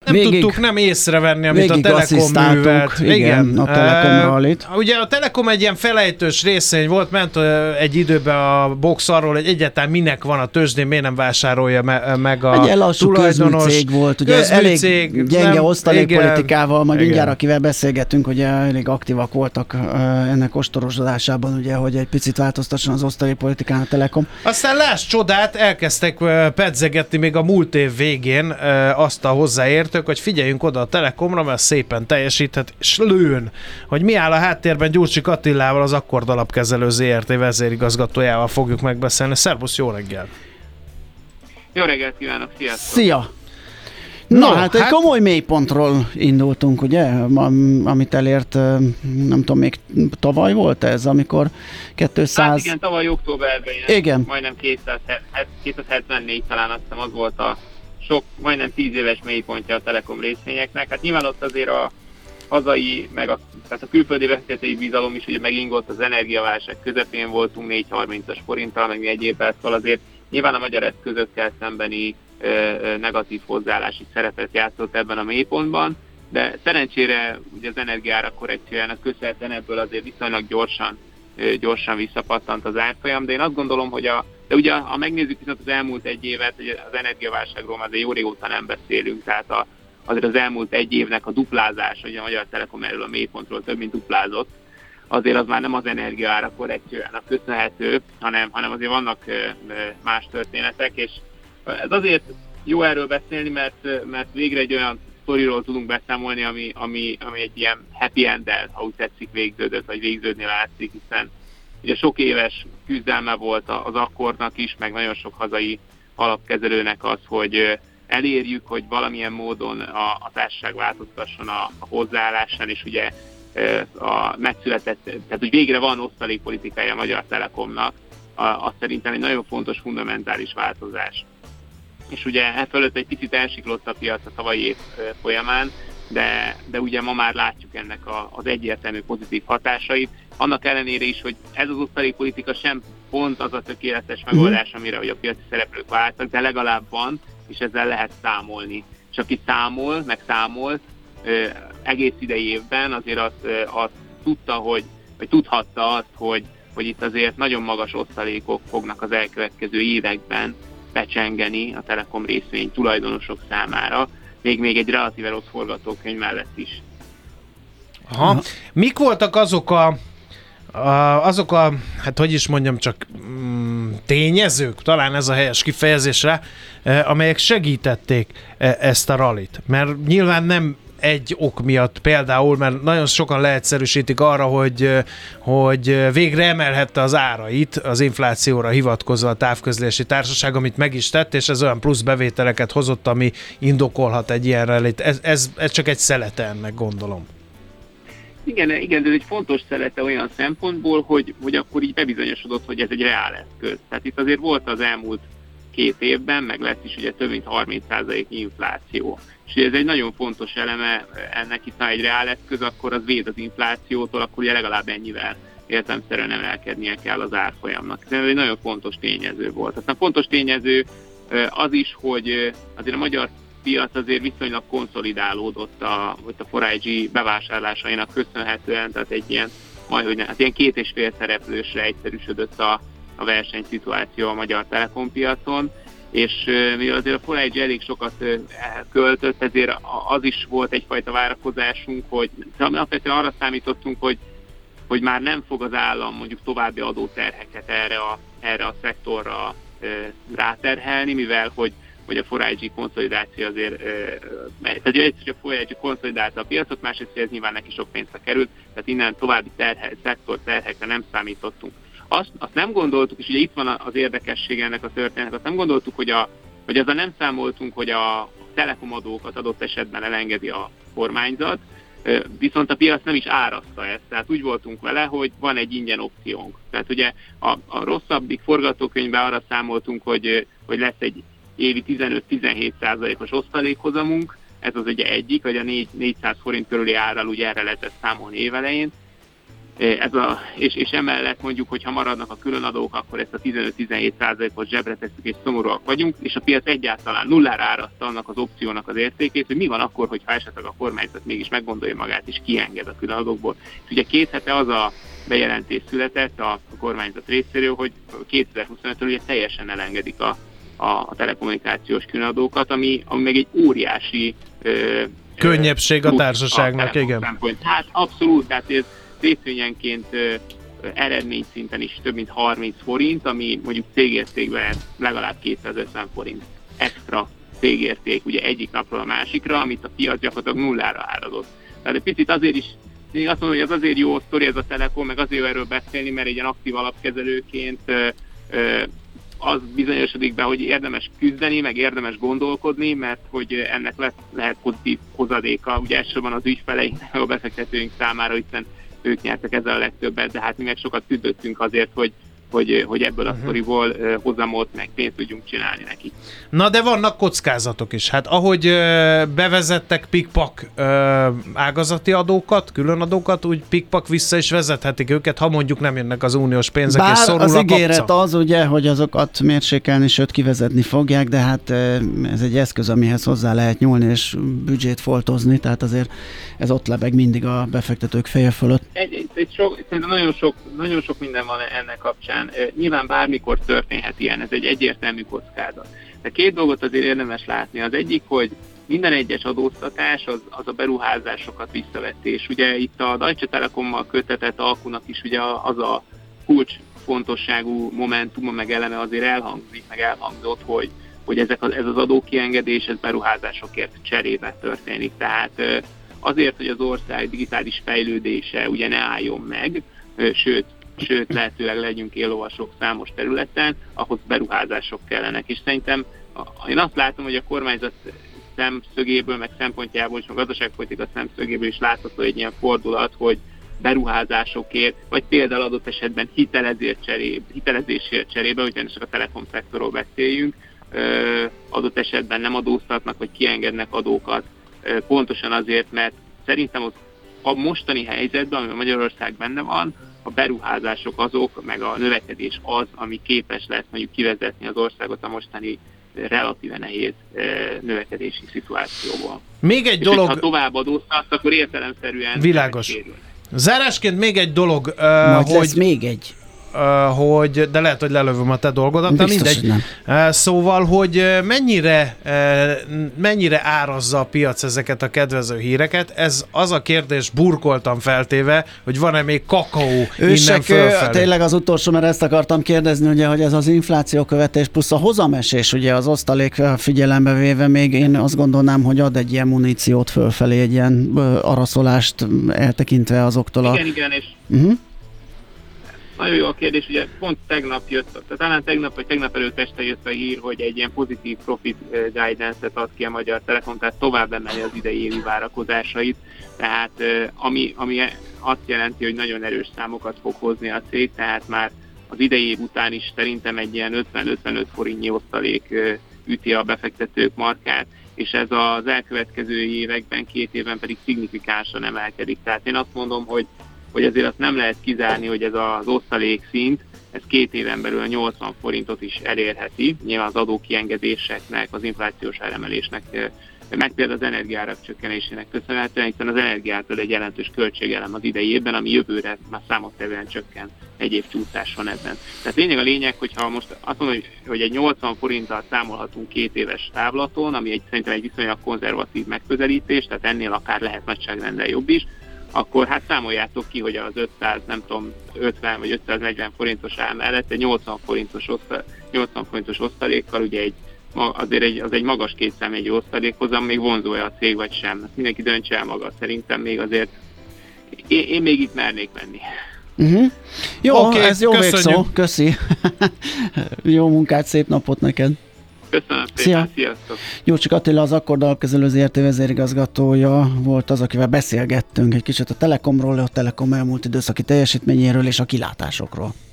nem tudtuk nem észrevenni, amit a Telekom művelt. Igen, a Telekom rallit. Ugye a Telekom egy ilyen felejtős részény volt, ment egy időben a Box arról, hogy egyáltalán minek van a tőzsdén, miért nem vásárolja meg a egy lassú közműcég volt, ugye elég gyenge osztalékpolitikával, majd mindjárt akivel beszélgetünk, ugye elég aktívak voltak ennek ostorozásában, ugye, hogy egy picit változtasson az osztalékpolitikán a Telekom. Aztán láss csodát, elkezdtek pedzegetni még a múlt év végén azt a hozzáértők, hogy figyeljünk oda a Telekomra, mert szépen teljesíthet, és lőn, hogy mi áll a háttérben. Gyurcsik Attilával, az Akkord Alapkezelő ZRT vezérigazgatójával fogjuk megbeszélni. Szervusz, jó reggel! Jó reggelt kívánok, sziasztok! Szia! Hát egy komoly mélypontról indultunk, ugye, amit elért, nem tudom, még tavaly volt ez, amikor 200... Hát igen, tavaly októberben, igen. Majdnem 274 talán, azt hiszem az volt a sok, majdnem 10 éves mélypontja a Telekom részvényeknek. Hát nyilván ott azért a hazai, tehát a külföldi befektetői bizalom is ugye megingott, az energiaválság közepén voltunk 4,30-as forinttal, meg egyébben, szóval azért nyilván a magyar eszközökkel szembeni negatív hozzáállási szerepet játszott ebben a mélypontban, de szerencsére ugye az energiárak korrekciójának köszönhetően ebből azért viszonylag gyorsan visszapattant az árfolyam, de én azt gondolom, hogy de ugye ha megnézzük viszont az elmúlt egy évet, ugye az energiaválságról már jó régóta nem beszélünk, tehát azért az elmúlt egy évnek a duplázás, hogy a Magyar Telekom erről a mélypontról több mint duplázott, azért az már nem az energiaárak korrekciójának köszönhető, hanem azért vannak más történetek, és ez azért jó erről beszélni, mert végre egy olyan sztoriról tudunk beszámolni, ami egy ilyen happy end-el, ha úgy tetszik, végződött, vagy végződni látszik, hiszen ugye sok éves küzdelme volt az Akkordnak is, meg nagyon sok hazai alapkezelőnek az, hogy elérjük, hogy valamilyen módon a társaság változtasson a hozzáállásán, és ugye megszületett, tehát hogy végre van osztalékpolitikája a Magyar Telekomnak, az szerintem egy nagyon fontos, fundamentális változás. És ugye e fölött egy picit elsiklott a piac a tavalyi év folyamán, de ugye ma már látjuk ennek az egyértelmű pozitív hatásait. Annak ellenére is, hogy ez az osztalékpolitika sem pont az a tökéletes megoldás, amire a piaci szereplők váltak, de legalább van, és ezzel lehet számolni. És aki számol, meg számolt egész idei évben, azért azt tudta, vagy tudhatta azt, hogy itt azért nagyon magas osztalékok fognak az elkövetkező években becsengeni a Telekom részvény tulajdonosok számára, még egy relatíve rossz forgatókönyv mellett is. Aha. Mik voltak azok a hát hogy is mondjam, csak tényezők, talán ez a helyes kifejezésre, amelyek segítették ezt a rallit? Mert nyilván nem egy ok miatt például, mert nagyon sokan leegyszerűsítik arra, hogy végre emelhette az árait az inflációra hivatkozva a távközlési társaság, amit meg is tett, és ez olyan plusz bevételeket hozott, ami indokolhat egy ilyen rallit. Ez csak egy szelete ennek, gondolom. Igen, ez egy fontos szelete olyan szempontból, hogy akkor így bebizonyosodott, hogy ez egy reál eszköz. Tehát itt azért volt az elmúlt 2 évben, meg lett is ugye több mint 30%-nyi infláció. És ez egy nagyon fontos eleme ennek, itt ha egy reál eszköz, akkor az véd az inflációtól, akkor ugye legalább ennyivel értelemszerűen emelkednie kell az árfolyamnak. Ez egy nagyon fontos tényező volt. Aztán fontos tényező az is, hogy azért a magyar piac azért viszonylag konszolidálódott a 4iG bevásárlásainak köszönhetően, tehát egy ilyen, ilyen 2,5 szereplősre egyszerűsödött a versenyszituáció a Magyar Telekom piacon, és mivel azért a 4iG elég sokat költött, ezért az is volt egyfajta várakozásunk, hogy alapvetően arra számítottunk, hogy már nem fog az állam mondjuk további adóterheket erre a szektorra ráterhelni, mivel hogy a 4iG konszolidáció azért, tehát egyrészt a 4iG konszolidálta a piacot, másrészt ez nyilván neki sok pénzbe került, tehát innen további szektorterhekre nem számítottunk. Azt nem gondoltuk, és ugye itt van az érdekessége ennek a történetnek, azt nem gondoltuk, hogy azzal nem számoltunk, hogy a telekomadókat adott esetben elengedi a kormányzat, viszont a piac nem is árazta ezt, tehát úgy voltunk vele, hogy van egy ingyen opciónk. Tehát ugye a rosszabbik forgatókönyvben arra számoltunk, hogy lesz egy évi 15-17%-os osztalékhozamunk, ez az ugye egyik, vagy a 400 forint körüli árral ugye erre lehetett számolni évelején. és emellett mondjuk, hogyha maradnak a különadók, akkor ezt a 15-17%-os zsebre tesszük, és szomorúak vagyunk, és a piac egyáltalán nullára árazta annak az opciónak az értékét, hogy mi van akkor, hogyha esetleg a kormányzat mégis meggondolja magát, és kienged a különadókból. És ugye 2 hete az a bejelentés született a kormányzat részéről, hogy 2025-től ugye teljesen elengedik a telekommunikációs különadókat, ami meg egy óriási könnyebbség a társaságnak, igen. Szempont. Hát abszolút, tehát ez részvényenként eredményszinten is több mint 30 forint, ami mondjuk cégértékben legalább 250 forint extra cégérték, ugye egyik napról a másikra, amit a piac gyakorlatilag nullára árazott. Tehát egy picit azért is, én azt mondom, hogy ez azért jó sztori ez a Telekom, meg azért jó erről beszélni, mert egy ilyen aktív alapkezelőként az bizonyosodik be, hogy érdemes küzdeni, meg érdemes gondolkodni, mert hogy ennek lehet pozitív hozadéka, ugye elsősorban az ügyfeleinknek, a befektetőink számára, hiszen ők nyertek ezzel a legtöbbet, de hát mi meg sokat küzdöttünk azért, hogy ebből a sztoriból hozamot meg pénzt tudjunk csinálni neki. Na de vannak kockázatok is. Hát ahogy bevezettek pikpak ágazati adókat, külön adókat, úgy pikpak vissza is vezethetik őket, ha mondjuk nem jönnek az uniós pénzek, és szorul az a kapca. ígéret az ugye, hogy azokat mérsékelni, sőt kivezetni fogják, de hát ez egy eszköz, amihez hozzá lehet nyúlni, és büdzsét foltozni, tehát azért ez ott lebeg mindig a befektetők feje fölött. Nagyon sok minden van ennek kapcsán. Nyilván bármikor történhet ilyen, ez egy egyértelmű kockázat. De 2 dolgot azért érdemes látni. Az egyik, hogy minden egyes adóztatás az a beruházásokat visszaveti. És ugye itt a Deutsche Telekommal köttetett alkunak is ugye az a kulcsfontosságú momentuma meg eleme azért elhangzott, hogy ez az adókiengedés, ez beruházásokért cserébe történik. Tehát azért, hogy az ország digitális fejlődése ugye ne álljon meg, sőt lehetőleg legyünk éllovasok számos területen, ahhoz beruházások kellenek. És szerintem én azt látom, hogy a kormányzat szemszögéből, meg szempontjából, és a gazdaságpolitika szemszögéből is látható egy ilyen fordulat, hogy beruházásokért, vagy például adott esetben hitelezésért cserébe, ugyanis csak a telekom szektorról beszéljünk, adott esetben nem adóztatnak, vagy kiengednek adókat, pontosan azért, mert szerintem a mostani helyzetben, amiben Magyarország benne van, a beruházások azok, meg a növekedés az, ami képes lesz mondjuk kivezetni az országot a mostani relatíve nehéz növekedési szituációból. Még egy dolog... Ha tovább adóztatsz, akkor értelemszerűen... Világos. Zárásként még egy dolog, hogy... lesz még egy. De lehet, hogy lelövöm a te dolgodat, de mindegy. Szóval, hogy mennyire árazza a piac ezeket a kedvező híreket, ez az a kérdés burkoltam feltéve, hogy van-e még kakaó innen fölfelé. Tényleg az utolsó, mert ezt akartam kérdezni, ugye, hogy ez az inflációkövetés plusz a hozamesés, ugye az osztalék figyelembe véve még én azt gondolnám, hogy ad egy ilyen muníciót fölfelé, egy ilyen araszolást eltekintve azoktól Igen, és nagyon jó a kérdés, ugye pont tegnap jött, talán tegnap vagy tegnap előtt este jött a hír, hogy egy ilyen pozitív profit guidance-et ad ki a Magyar Telekom, tehát tovább emeli az idei évi várakozásait, tehát ami azt jelenti, hogy nagyon erős számokat fog hozni a cég, tehát már az idei év után is szerintem egy ilyen 50-55 forintnyi osztalék üti a befektetők markát, és ez az elkövetkező években, 2 évben pedig szignifikánsan emelkedik. Tehát én azt mondom, hogy azért azt nem lehet kizárni, hogy ez az osztalékszint, ez 2 éven belül 80 forintot is elérheti, nyilván az adókiengedéseknek, az inflációs áremelésnek, meg például az energiárak csökkenésének köszönhetően, hiszen az energiától egy jelentős költségelem az idei évben, ami jövőre már számottevően csökken, egy év csúszás van ebben. Tehát a lényeg, hogyha most azt mondom, hogy egy 80 forinttal számolhatunk 2 éves távlaton, ami szerintem egy viszonylag konzervatív megközelítés, tehát ennél akár lehet nagyságrendel jobb is, akkor hát számoljátok ki, hogy az 550 vagy 540 forintos ár mellett egy 80 forintos osztalékkal, ugye az egy magas kétszámjegyű osztalékhozam, még vonzó-e a cég vagy sem. Mindenki döntse el maga, szerintem még azért én még itt mernék menni. Uh-huh. Jó, okay, ez jó végszó, köszi. Jó munkát, szép napot neked. Köszönöm szépen, sziasztok! Gyurcsik Attila, az Akkord Alapkezelő ZRT vezérigazgatója volt az, akivel beszélgettünk egy kicsit a Telekomról, a Telekom elmúlt időszaki teljesítményéről és a kilátásokról.